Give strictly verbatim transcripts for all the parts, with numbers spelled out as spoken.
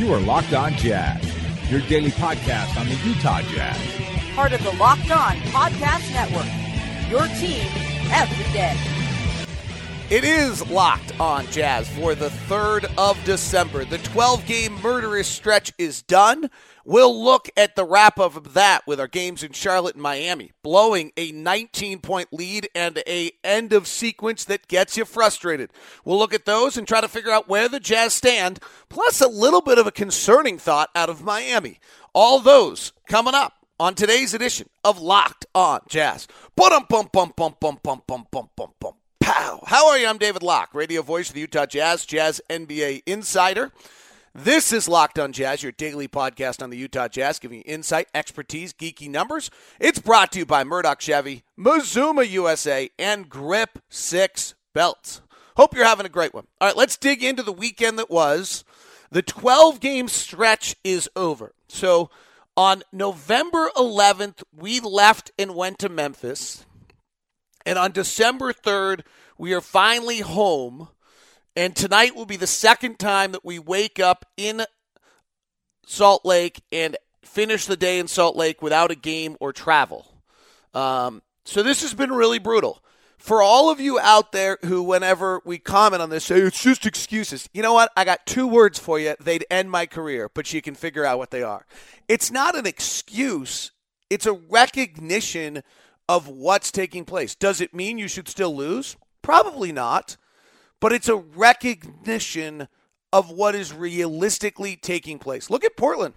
You are Locked On Jazz, your daily podcast on the Utah Jazz. Part of the Locked On Podcast Network, your team every day. It is Locked On Jazz for the third of December. The twelve-game murderous stretch is done. We'll look at the wrap-up of that with our games in Charlotte and Miami, blowing a nineteen-point lead and a end of sequence that gets you frustrated. We'll look at those and try to figure out where the Jazz stand, plus a little bit of a concerning thought out of Miami. All those coming up on today's edition of Locked On Jazz. Bum bum bum bum bum bum bum bum bum bum. Pow! How are you? I'm David Locke, radio voice of the Utah Jazz, Jazz N B A insider. This is Locked On Jazz, your daily podcast on the Utah Jazz, giving you insight, expertise, geeky numbers. It's brought to you by Murdoch Chevy, Mazuma U S A, and Grip six Belts. Hope you're having a great one. All right, let's dig into the weekend that was. The twelve-game stretch is over. So on November eleventh, we left and went to Memphis. And on December third, we are finally home. And tonight will be the second time that we wake up in Salt Lake and finish the day in Salt Lake without a game or travel. Um, so this has been really brutal. For all of you out there who, whenever we comment on this, say, it's just excuses. You know what? I got two words for you. They'd end my career, but you can figure out what they are. It's not an excuse. It's a recognition of what's taking place. Does it mean you should still lose? Probably not. But it's a recognition of what is realistically taking place. Look at Portland.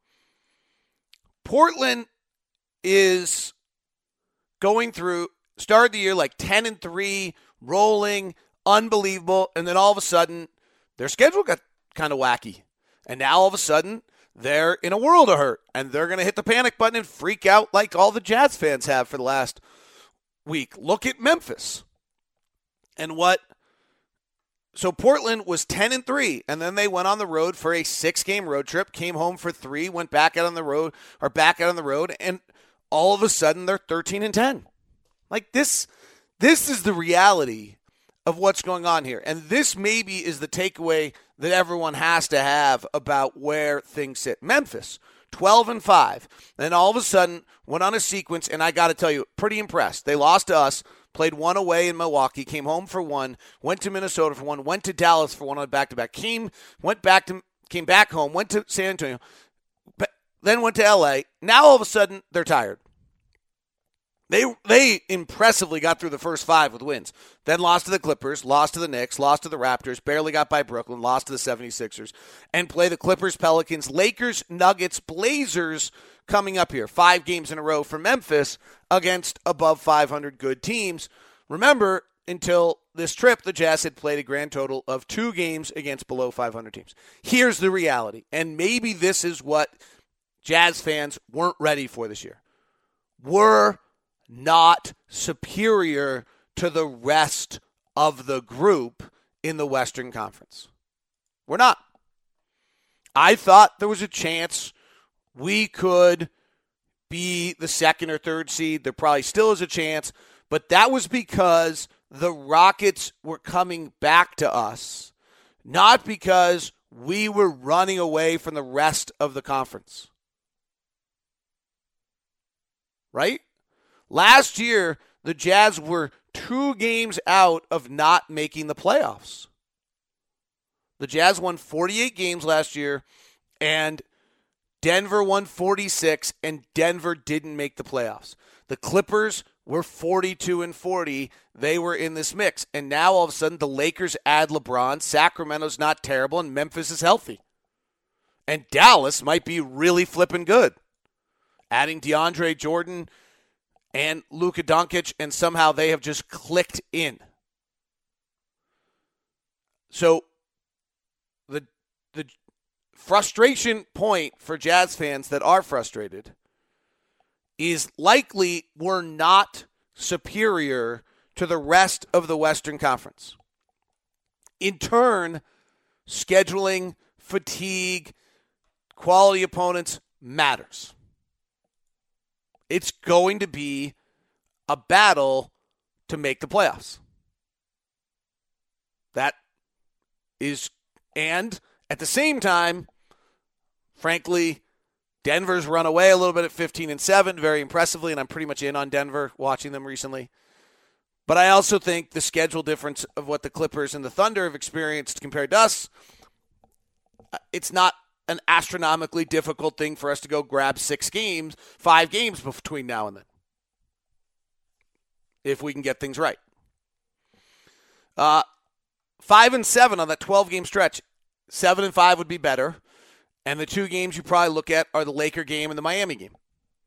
Portland is going through, started the year like ten and three, rolling, unbelievable, and then all of a sudden, their schedule got kind of wacky. And now all of a sudden, they're in a world of hurt, and they're going to hit the panic button and freak out like all the Jazz fans have for the last week. Look at Memphis. And what... So Portland was ten and three, and then they went on the road for a six-game road trip, came home for three, went back out on the road, or back out on the road, and all of a sudden they're thirteen and ten. Like this, this is the reality of what's going on here. And this maybe is the takeaway that everyone has to have about where things sit. Memphis, twelve and five. Then all of a sudden went on a sequence, and I got to tell you, pretty impressed. They lost to us, played one away in Milwaukee, came home for one, went to Minnesota for one, went to Dallas for one on back-to-back, came, went back to, came back home, went to San Antonio, but then went to L A. Now all of a sudden they're tired. They they impressively got through the first five with wins. Then lost to the Clippers, lost to the Knicks, lost to the Raptors, barely got by Brooklyn, lost to the seventy-sixers, and play the Clippers, Pelicans, Lakers, Nuggets, Blazers coming up here. Five games in a row for Memphis against above five hundred good teams. Remember, until this trip, the Jazz had played a grand total of two games against below five hundred teams. Here's the reality, and maybe this is what Jazz fans weren't ready for this year. We're not superior to the rest of the group in the Western Conference. We're not. I thought there was a chance we could be the second or third seed. There probably still is a chance, but that was because the Rockets were coming back to us, not because we were running away from the rest of the conference. Right? Last year, the Jazz were two games out of not making the playoffs. The Jazz won forty-eight games last year, and Denver won forty-six, and Denver didn't make the playoffs. The Clippers were forty-two and forty. They were in this mix. And now all of a sudden the Lakers add LeBron. Sacramento's not terrible, and Memphis is healthy. And Dallas might be really flipping good. Adding DeAndre Jordan and Luka Doncic, and somehow they have just clicked in. So the the frustration point for Jazz fans that are frustrated is likely we're not superior to the rest of the Western Conference. In turn, scheduling, fatigue, quality opponents matters. It's going to be a battle to make the playoffs. That is, and at the same time, Frankly, Denver's run away a little bit at fifteen and seven, very impressively, and I'm pretty much in on Denver watching them recently. But I also think the schedule difference of what the Clippers and the Thunder have experienced compared to us, it's not an astronomically difficult thing for us to go grab six games, five games between now and then, if we can get things right. Uh, five and seven on that twelve-game stretch. Seven and five would be better. And the two games you probably look at are the Laker game and the Miami game,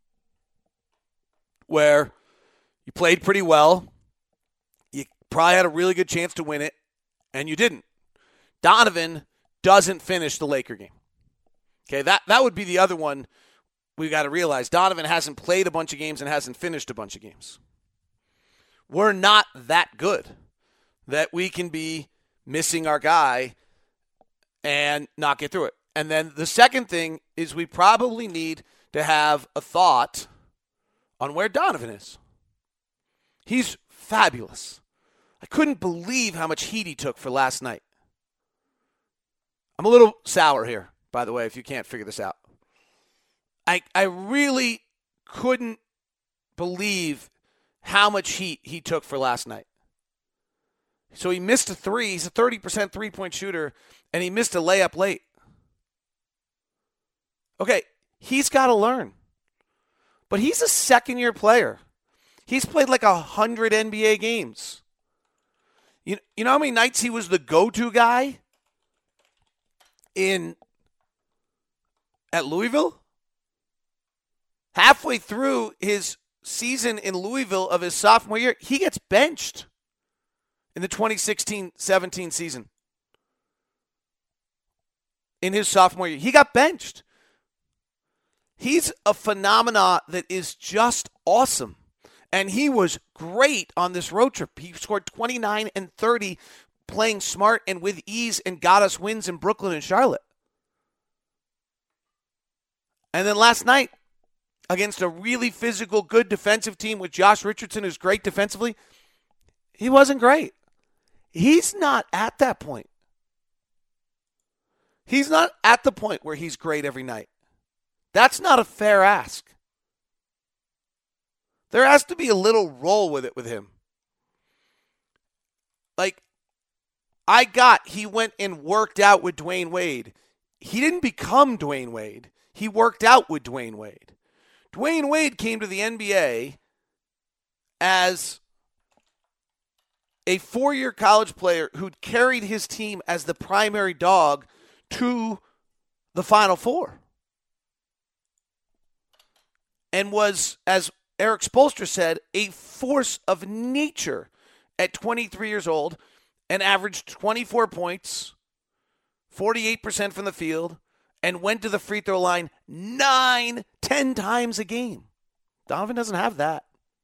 where you played pretty well. You probably had a really good chance to win it, and you didn't. Donovan doesn't finish the Laker game. Okay, that, that would be the other one we got to realize. Donovan hasn't played a bunch of games and hasn't finished a bunch of games. We're not that good that we can be missing our guy and not get through it. And then the second thing is we probably need to have a thought on where Donovan is. He's fabulous. I couldn't believe how much heat he took for last night. I'm a little sour here, by the way, if you can't figure this out. I I really couldn't believe how much heat he took for last night. So he missed a three. He's a thirty percent three-point shooter, and he missed a layup late. Okay, he's got to learn. But he's a second-year player. He's played like one hundred N B A games. You, you know how many nights he was the go-to guy in at Louisville? Halfway through his season in Louisville of his sophomore year, he gets benched in the twenty sixteen seventeen season. In his sophomore year, he got benched. He's a phenomenon that is just awesome. And he was great on this road trip. He scored twenty-nine and thirty, playing smart and with ease, and got us wins in Brooklyn and Charlotte. And then last night, against a really physical, good defensive team with Josh Richardson, who's great defensively, he wasn't great. He's not at that point. He's not at the point where he's great every night. That's not a fair ask. There has to be a little roll with it with him. Like, I got he went and worked out with Dwayne Wade. He didn't become Dwayne Wade. He worked out with Dwayne Wade. Dwayne Wade came to the N B A as a four-year college player who'd carried his team as the primary dog to the Final Four. And was, as Eric Spoelstra said, a force of nature at twenty-three years old and averaged twenty-four points, forty-eight percent from the field, and went to the free throw line nine, ten times a game. Donovan doesn't have that.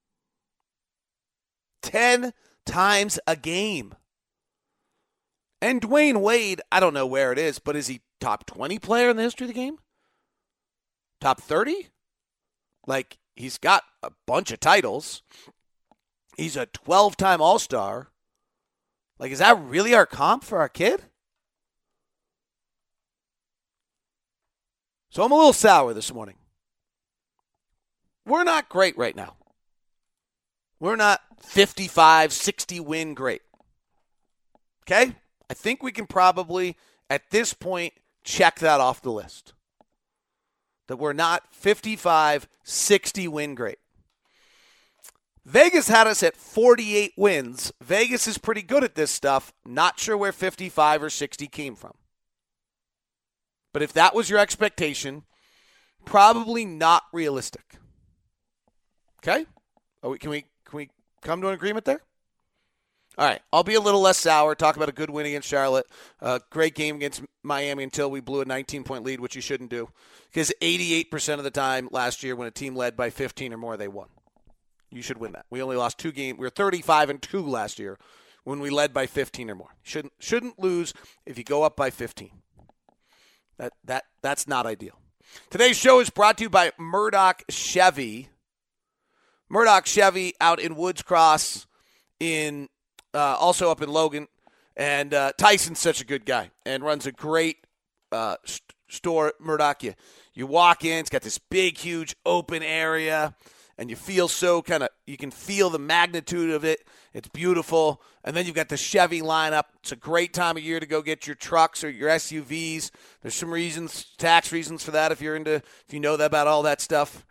Ten times a game. And Dwayne Wade, I don't know where it is, but is he top twenty player in the history of the game? Top thirty? Like, he's got a bunch of titles. He's a twelve-time All-Star. Like, is that really our comp for our kid? So I'm a little sour this morning. We're not great right now. We're not fifty-five, sixty win great. Okay? I think we can probably, at this point, check that off the list. That we're not fifty-five, sixty win great. Vegas had us at forty-eight wins. Vegas is pretty good at this stuff. Not sure where fifty-five or sixty came from. But if that was your expectation, probably not realistic. Okay? Are we, can we can we come to an agreement there? All right. I'll be a little less sour. Talk about a good win against Charlotte. Uh, great game against Miami until we blew a nineteen-point lead, which you shouldn't do. Because eighty-eight percent of the time last year when a team led by fifteen or more, they won. You should win that. We only lost two games. We were thirty-five and two last year when we led by fifteen or more. Shouldn't shouldn't lose if you go up by fifteen. That that that's not ideal. Today's show is brought to you by Murdoch Chevy. Murdoch Chevy out in Woods Cross, in uh, also up in Logan. And uh, Tyson's such a good guy and runs a great uh, st- store at Murdoch, you, you walk in, it's got this big, huge open area, and you feel so kind of, you can feel the magnitude of it. It's beautiful. And then you've got the Chevy lineup. It's a great time of year to go get your trucks or your S U Vs. There's some reasons, tax reasons for that if you're into, if you know that about all that stuff.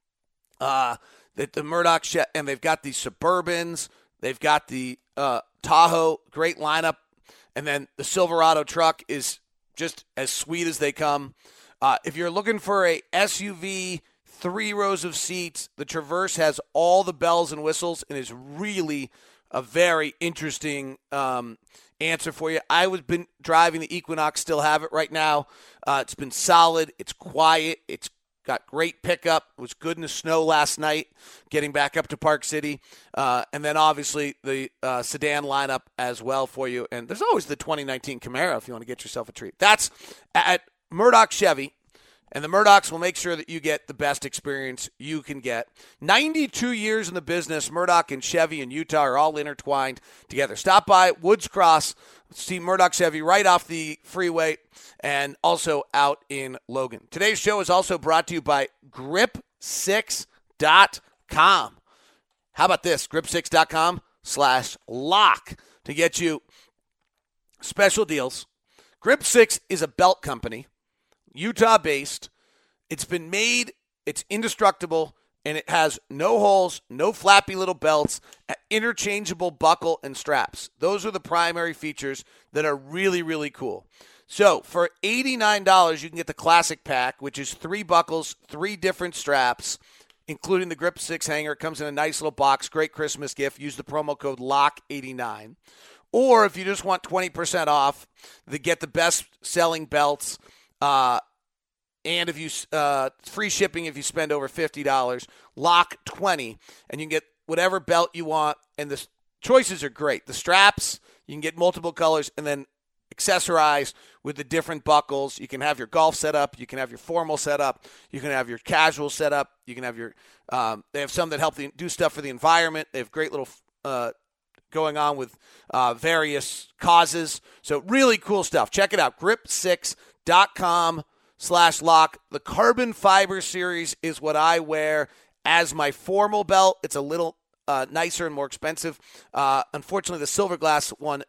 Uh, the, the Murdoch, che- and they've got the Suburbans. They've got the uh, Tahoe, great lineup. And then the Silverado truck is just as sweet as they come. Uh, if you're looking for a S U V, three rows of seats, the Traverse has all the bells and whistles and is really a very interesting um, answer for you. I was been driving the Equinox, still have it right now. Uh, it's been solid. It's quiet. It's got great pickup. It was good in the snow last night, getting back up to Park City. Uh, and then obviously the uh, sedan lineup as well for you. And there's always the twenty nineteen Camaro if you want to get yourself a treat. That's at Murdoch Chevy. And the Murdochs will make sure that you get the best experience you can get. ninety-two years in the business, Murdoch and Chevy in Utah are all intertwined together. Stop by Woods Cross, see Murdoch Chevy right off the freeway, and also out in Logan. Today's show is also brought to you by grip six dot com. How about this? grip six dot com slash lock to get you special deals. Grip six is a belt company, Utah-based. It's been made, it's indestructible, and it has no holes, no flappy little belts, interchangeable buckle and straps. Those are the primary features that are really, really cool. So for eighty-nine dollars, you can get the Classic Pack, which is three buckles, three different straps, including the Grip six hanger. It comes in a nice little box, great Christmas gift. Use the promo code lock eighty-nine. Or if you just want twenty percent off, they get the best-selling belts, uh, and if you uh, free shipping if you spend over fifty dollars, lock twenty, and you can get whatever belt you want. And the choices are great. The straps, you can get multiple colors, and then accessorize with the different buckles. You can have your golf setup. You can have your formal setup. You can have your casual setup. You can have your um, – they have some that help the, do stuff for the environment. They have great little uh, going on with uh, various causes. So really cool stuff. Check it out, grip six dot com slash lock. The carbon fiber series is what I wear as my formal belt. It's a little uh, nicer and more expensive. Uh, unfortunately, the silver glass one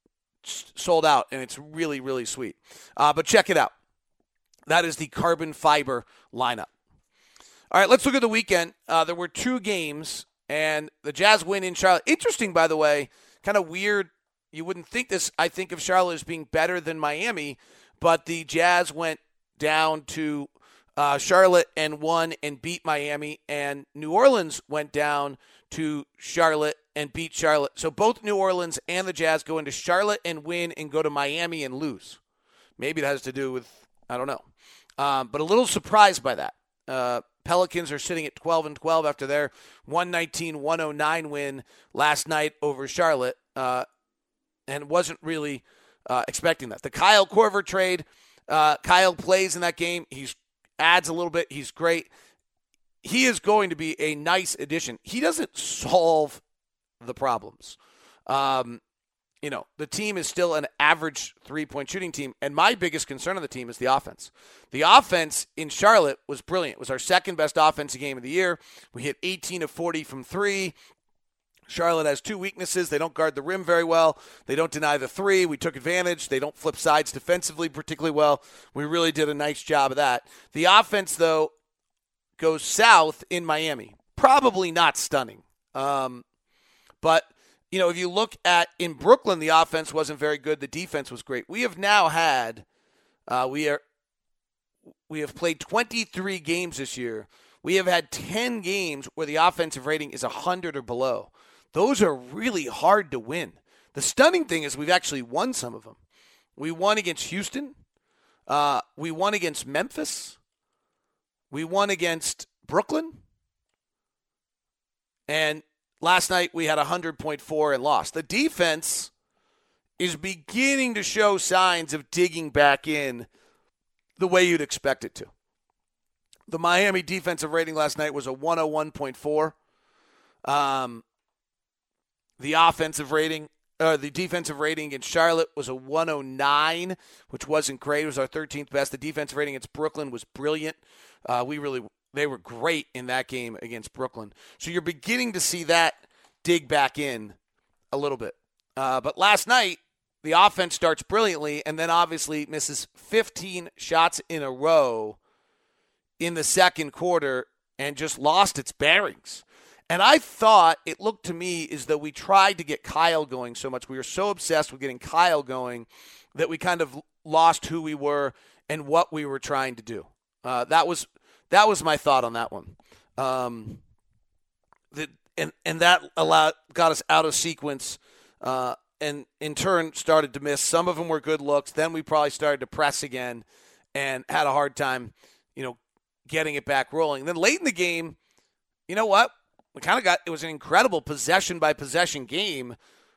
sold out, and it's really, really sweet. Uh, but check it out. That is the carbon fiber lineup. All right, let's look at the weekend. Uh, there were two games, and the Jazz win in Charlotte. Interesting, by the way, kind of weird. You wouldn't think this. I think of Charlotte as being better than Miami, but the Jazz went down to uh, Charlotte and won and beat Miami, and New Orleans went down to Charlotte and beat Charlotte. So both New Orleans and the Jazz go into Charlotte and win and go to Miami and lose. Maybe that has to do with, I don't know. Um, but a little surprised by that. Uh, Pelicans are sitting at twelve and twelve after their one nineteen one oh nine win last night over Charlotte, uh, and wasn't really uh, expecting that. The Kyle Korver trade, uh, Kyle plays in that game. He adds a little bit. He's great. He is going to be a nice addition. He doesn't solve the problems. Um, you know, the team is still an average three-point shooting team, and my biggest concern of the team is the offense. The offense in Charlotte was brilliant. It was our second-best offensive game of the year. We hit eighteen of forty from three. Charlotte has two weaknesses. They don't guard the rim very well. They don't deny the three. We took advantage. They don't flip sides defensively particularly well. We really did a nice job of that. The offense, though, goes south in Miami. Probably not stunning. Um, but, you know, if you look at in Brooklyn, the offense wasn't very good. The defense was great. We have now had, uh, we are, we have played twenty-three games this year. We have had ten games where the offensive rating is one hundred or below. Those are really hard to win. The stunning thing is we've actually won some of them. We won against Houston. Uh, we won against Memphis. We won against Brooklyn. And last night we had one hundred point four and lost. The defense is beginning to show signs of digging back in the way you'd expect it to. The Miami defensive rating last night was a one oh one point four. Um, the offensive rating uh, the defensive rating against Charlotte was a one oh nine, which wasn't great. It was our thirteenth best. The defensive rating against Brooklyn was brilliant. Uh, we really they were great in that game against Brooklyn. So you're beginning to see that dig back in a little bit. Uh, but last night, the offense starts brilliantly and then obviously misses fifteen shots in a row in the second quarter and just lost its bearings. And I thought it looked to me as though we tried to get Kyle going so much. We were so obsessed with getting Kyle going that we kind of lost who we were and what we were trying to do. Uh, that was that was my thought on that one. Um, the, and and that allowed got us out of sequence. Uh, and in turn started to miss. Some of them were good looks. Then we probably started to press again and had a hard time, you know, getting it back rolling. And then late in the game, you know what? We kind of got, it was an incredible possession by possession game.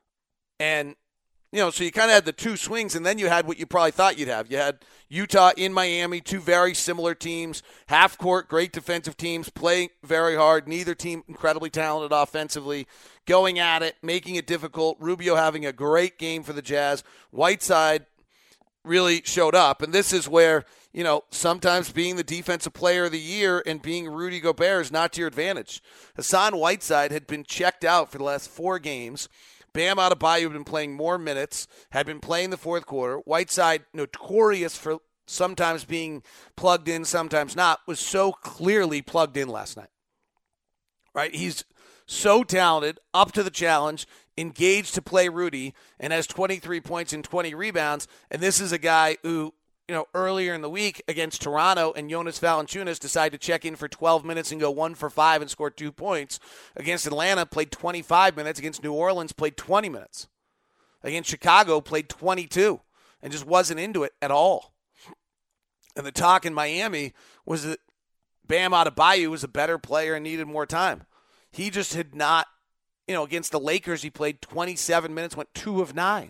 And, you know, so you kind of had the two swings, and then you had what you probably thought you'd have. You had Utah in Miami, two very similar teams, half court, great defensive teams, playing very hard. Neither team incredibly talented offensively, going at it, making it difficult. Rubio having a great game for the Jazz. Whiteside really showed up. And this is where, you know, sometimes being the defensive player of the year and being Rudy Gobert is not to your advantage. Hassan Whiteside had been checked out for the last four games. Bam Adebayo had been playing more minutes, had been playing the fourth quarter. Whiteside, notorious for sometimes being plugged in, sometimes not, was so clearly plugged in last night. Right? He's so talented, up to the challenge, engaged to play Rudy, and has twenty-three points and twenty rebounds. And this is a guy who, you know, earlier in the week against Toronto and Jonas Valanciunas decided to check in for twelve minutes and go one for five and score two points. Against Atlanta, played twenty-five minutes. Against New Orleans, played twenty minutes. Against Chicago, played twenty-two and just wasn't into it at all. And the talk in Miami was that Bam Adebayo was a better player and needed more time. He just had not, you know, against the Lakers, he played twenty-seven minutes, went two of nine.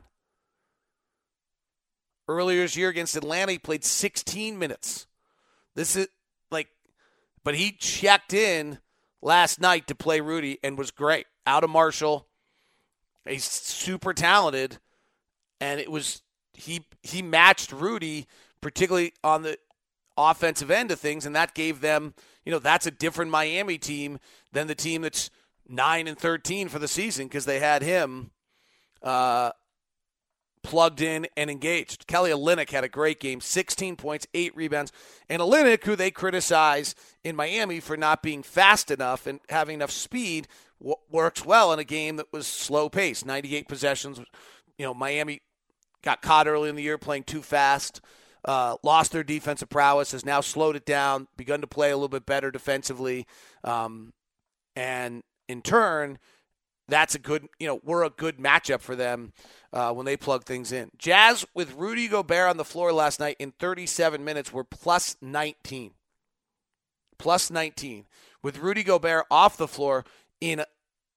Earlier this year against Atlanta, he played sixteen minutes. This is like, but he checked in last night to play Rudy and was great. Out of Marshall, he's super talented, and it was he he matched Rudy, particularly on the offensive end of things, and that gave them, you know, that's a different Miami team than the team that's nine and thirteen for the season because they had him uh, plugged in and engaged. Kelly Olynyk had a great game, sixteen points, eight rebounds. And Olynyk, who they criticize in Miami for not being fast enough and having enough speed, w- works well in a game that was slow paced, ninety-eight possessions. You know, Miami got caught early in the year playing too fast, uh, lost their defensive prowess, has now slowed it down, begun to play a little bit better defensively. Um, and in turn, that's a good, you know, we're a good matchup for them uh, when they plug things in. Jazz with Rudy Gobert on the floor last night in thirty-seven minutes were plus nineteen. Plus nineteen. With Rudy Gobert off the floor in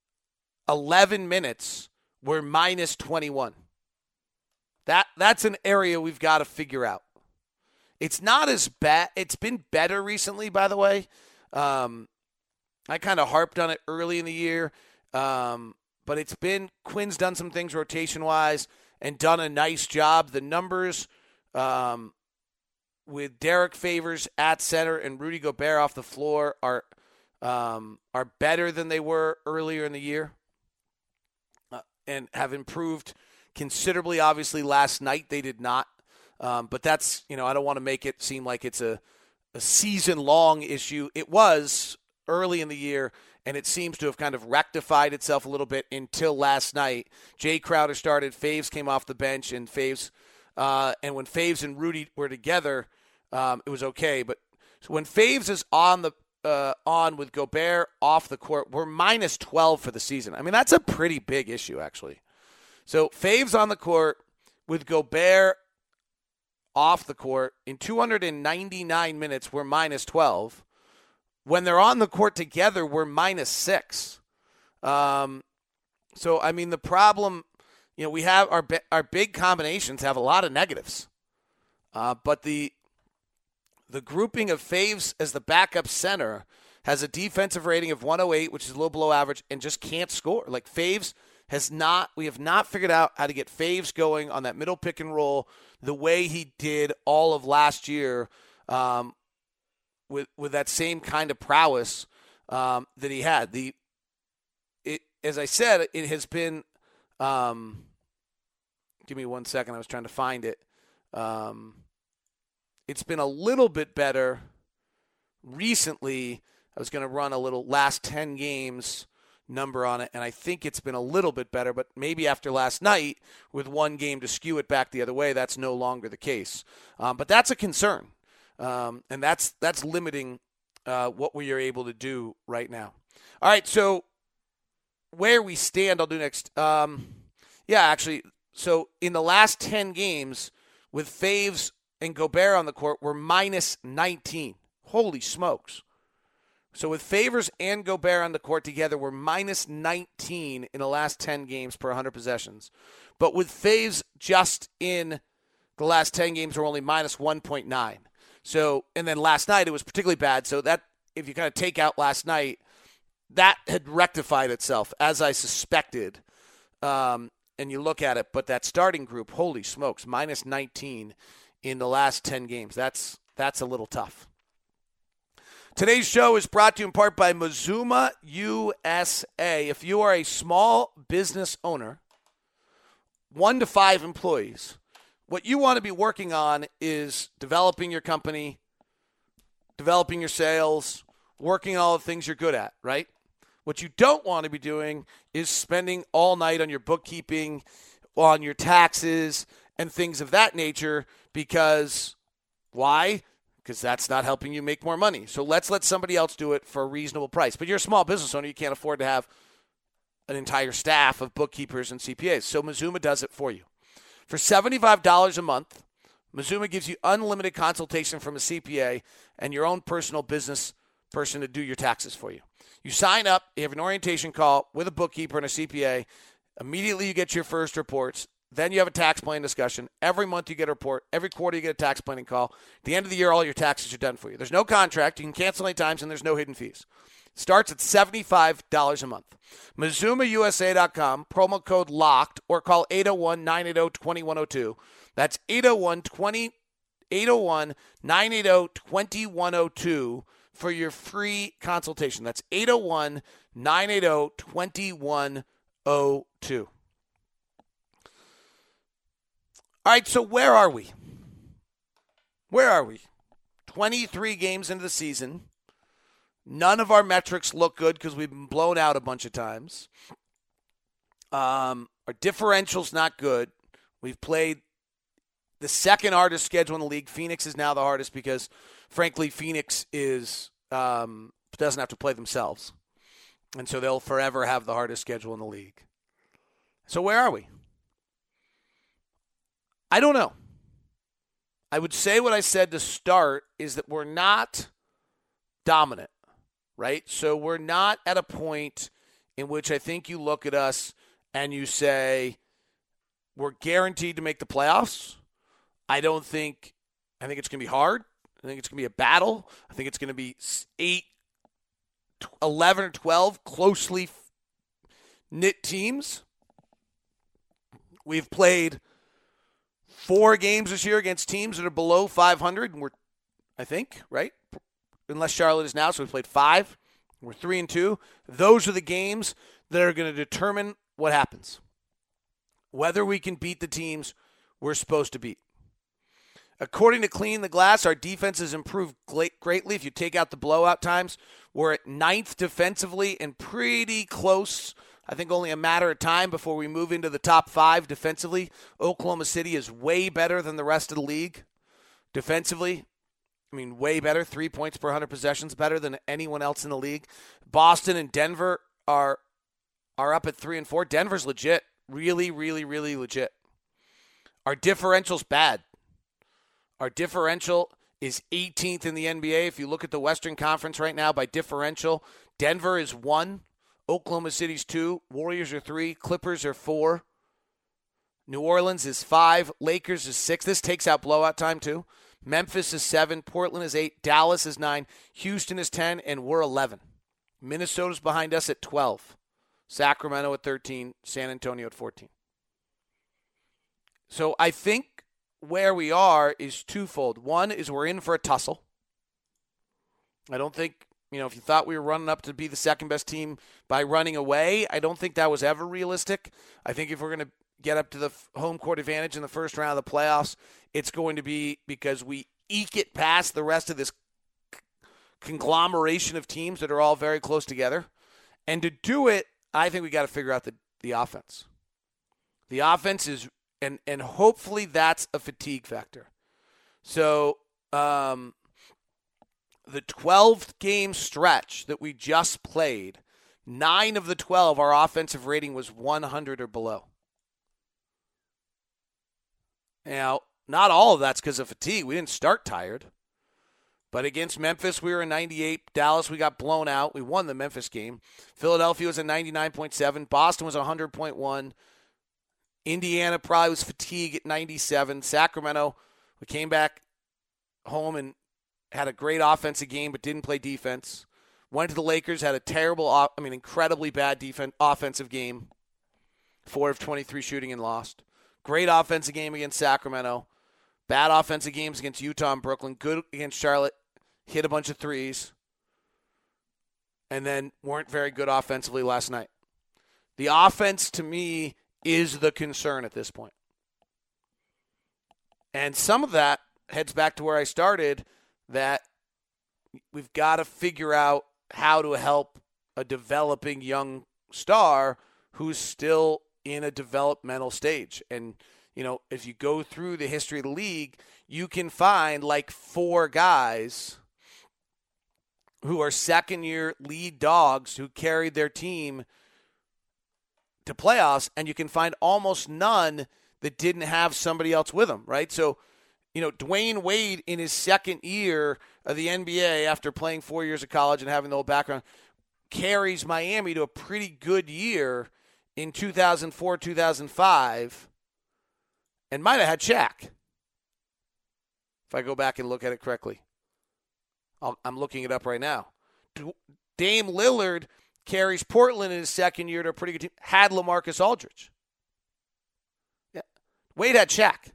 eleven minutes, we're minus twenty-one. That That's an area we've got to figure out. It's not as bad. It's been better recently, by the way. Um, I kind of harped on it early in the year. Um, but it's been, Quinn's done some things rotation-wise and done a nice job. The numbers um, with Derek Favors at center and Rudy Gobert off the floor are um, are better than they were earlier in the year uh, and have improved considerably. Obviously, last night they did not. Um, but that's, you know, I don't want to make it seem like it's a, a season-long issue. It was early in the year, and it seems to have kind of rectified itself a little bit until last night. Jay Crowder started, Faves came off the bench, and Faves, uh, and when Faves and Rudy were together, um, it was okay. But when Faves is on the uh, on with Gobert off the court, we're minus twelve for the season. I mean, that's a pretty big issue, actually. So Faves on the court with Gobert off the court in two hundred ninety-nine minutes, we're minus twelve. When they're on the court together, we're minus six. Um, so, I mean, the problem, you know, we have our our big combinations have a lot of negatives. Uh, but the the grouping of Faves as the backup center has a defensive rating of one oh eight, which is a little below average, and just can't score. Like, Faves has not, we have not figured out how to get Faves going on that middle pick and roll the way he did all of last year um, with with that same kind of prowess um, that he had. The it, as I said, it has been. Um, give me one second. I was trying to find it. Um, it's been a little bit better recently. I was going to run a little last ten games number on it, and I think it's been a little bit better, but maybe after last night with one game to skew it back the other way, that's no longer the case. Um, but that's a concern, um, and that's that's limiting uh, what we are able to do right now. All right, so where we stand, I'll do next. Um, yeah, actually, so in the last ten games with Faves and Gobert on the court, we're minus nineteen. Holy smokes. So with Favors and Gobert on the court together, we're minus nineteen in the last ten games per one hundred possessions. But with Faves just in the last ten games, we're only minus one point nine. So, and then last night it was particularly bad. So that, if you kind of take out last night, that had rectified itself, as I suspected. Um, and you look at it, but that starting group, holy smokes, minus nineteen in the last ten games. That's that's a little tough. Today's show is brought to you in part by Mazuma U S A. If you are a small business owner, one to five employees, what you want to be working on is developing your company, developing your sales, working all the things you're good at, right? What you don't want to be doing is spending all night on your bookkeeping, on your taxes, and things of that nature because, why? Because that's not helping you make more money. So let's let somebody else do it for a reasonable price. But you're a small business owner. You can't afford to have an entire staff of bookkeepers and C P As. So Mazuma does it for you. For seventy-five dollars a month, Mazuma gives you unlimited consultation from a C P A and your own personal business person to do your taxes for you. You sign up, you have an orientation call with a bookkeeper and a C P A. Immediately you get your first reports. Then you have a tax plan discussion. Every month you get a report. Every quarter you get a tax planning call. At the end of the year, all your taxes are done for you. There's no contract. You can cancel any times, and there's no hidden fees. It starts at seventy-five dollars a month. Mazuma U S A dot com, promo code LOCKED, or call eight oh one, nine eight oh, two one oh two. That's eight oh one, nine eight oh, two one oh two for your free consultation. That's eight oh one, nine eight oh, two one oh two. All right, so where are we? Where are we? twenty-three games into the season. None of our metrics look good because we've been blown out a bunch of times. Um, our differential's not good. We've played the second hardest schedule in the league. Phoenix is now the hardest because, frankly, Phoenix is um, doesn't have to play themselves. And so they'll forever have the hardest schedule in the league. So where are we? I don't know. I would say what I said to start is that we're not dominant, right? So we're not at a point in which I think you look at us and you say, we're guaranteed to make the playoffs. I don't think, I think it's going to be hard. I think it's going to be a battle. I think it's going to be eight, eleven, or twelve closely knit teams. We've played four games this year against teams that are below five hundred, and we're, I think, right? Unless Charlotte is now, so we played five. We're three and two. Those are the games that are going to determine what happens, whether we can beat the teams we're supposed to beat. According to Clean the Glass, our defense has improved greatly. If you take out the blowout times, we're at ninth defensively and pretty close. I think only a matter of time before we move into the top five defensively. Oklahoma City is way better than the rest of the league defensively. I mean, way better. Three points per one hundred possessions, better than anyone else in the league. Boston and Denver are are up at three and four. Denver's legit. Really, really, really legit. Our differential's bad. Our differential is eighteenth in the N B A. If you look at the Western Conference right now by differential, Denver is one. Oklahoma City's two. Warriors are three. Clippers are four. New Orleans is five. Lakers is six. This takes out blowout time, too. Memphis is seven. Portland is eight. Dallas is nine. Houston is ten. And we're eleven. Minnesota's behind us at twelve. Sacramento at thirteen, San Antonio at fourteen. So I think where we are is twofold. One is we're in for a tussle. I don't think, you know, if you thought we were running up to be the second best team by running away, I don't think that was ever realistic. I think if we're going to get up to the home court advantage in the first round of the playoffs, it's going to be because we eke it past the rest of this conglomeration of teams that are all very close together. And to do it, I think we got to figure out the, the offense. The offense is, and and hopefully that's a fatigue factor. So um, the twelve-game stretch that we just played, nine of the twelve, our offensive rating was one hundred or below. Now, not all of that's because of fatigue. We didn't start tired. But against Memphis, we were a ninety-eight. Dallas, we got blown out. We won the Memphis game. Philadelphia was a ninety-nine point seven. Boston was a one hundred point one. Indiana probably was fatigue at ninety-seven. Sacramento, we came back home and had a great offensive game but didn't play defense. Went to the Lakers, had a terrible, I mean, incredibly bad defense, offensive game. four of twenty-three shooting and lost. Great offensive game against Sacramento. Bad offensive games against Utah and Brooklyn. Good against Charlotte. Hit a bunch of threes. And then weren't very good offensively last night. The offense, to me, is the concern at this point. And some of that heads back to where I started, that we've got to figure out how to help a developing young star who's still in a developmental stage. And you know, if you go through the history of the league, you can find like four guys who are second-year lead dogs who carried their team to playoffs, and you can find almost none that didn't have somebody else with them, right? So, you know, Dwayne Wade in his second year of the N B A after playing four years of college and having the whole background carries Miami to a pretty good year in two thousand four, two thousand five. And might have had Shaq, if I go back and look at it correctly. I'll, I'm looking it up right now. Dame Lillard carries Portland in his second year to a pretty good team. Had LaMarcus Aldridge. Yeah. Wade had Shaq.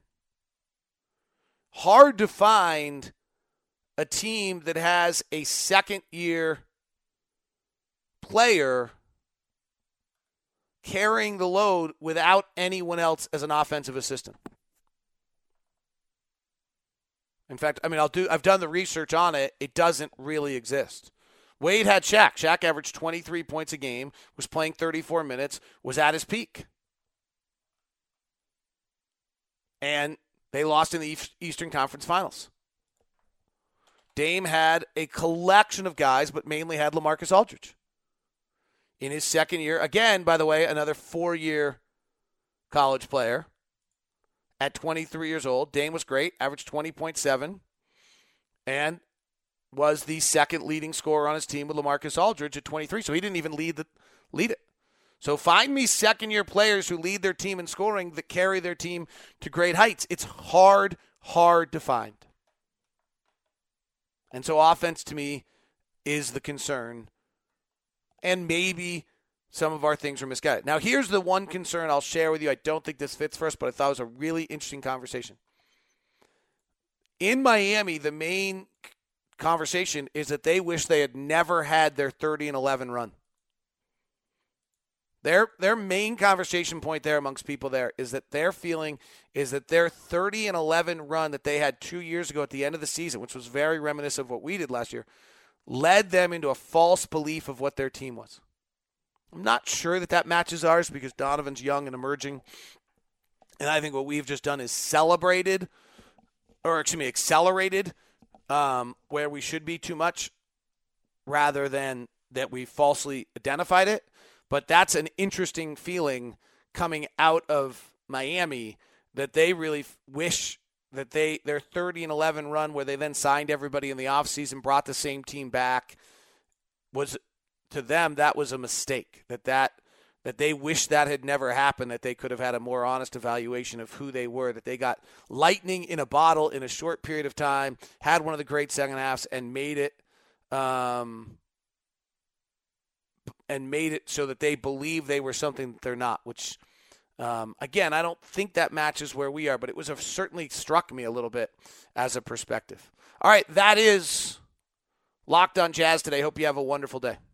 Hard to find a team that has a second-year player carrying the load without anyone else as an offensive assistant. In fact, I mean, I'll do. I've done the research on it. It doesn't really exist. Wade had Shaq. Shaq averaged twenty-three points a game, was playing thirty-four minutes, was at his peak. And they lost in the Eastern Conference Finals. Dame had a collection of guys, but mainly had LaMarcus Aldridge. In his second year, again, by the way, another four-year college player at twenty-three years old. Dame was great, averaged twenty point seven, and was the second leading scorer on his team with LaMarcus Aldridge at twenty-three. So he didn't even lead the lead it. So find me second-year players who lead their team in scoring that carry their team to great heights. It's hard, hard to find. And so offense, to me, is the concern. And maybe some of our things are misguided. Now, here's the one concern I'll share with you. I don't think this fits for us, but I thought it was a really interesting conversation. In Miami, the main conversation is that they wish they had never had their thirty and eleven run. Their their main conversation point there amongst people there is that their feeling is that their thirty and eleven run that they had two years ago at the end of the season, which was very reminiscent of what we did last year, led them into a false belief of what their team was. I'm not sure that that matches ours because Donovan's young and emerging. And I think what we've just done is celebrated, or excuse me, accelerated um, where we should be too much rather than that we falsely identified it. But that's an interesting feeling coming out of Miami that they really wish that they their thirty and eleven run where they then signed everybody in the offseason, brought the same team back, was to them that was a mistake. That that that they wish that had never happened, that they could have had a more honest evaluation of who they were, that they got lightning in a bottle in a short period of time, had one of the great second halves, and made it um, and made it so that they believe they were something that they're not, which, um, again, I don't think that matches where we are, but it was a, certainly struck me a little bit as a perspective. All right, that is Locked on Jazz today. Hope you have a wonderful day.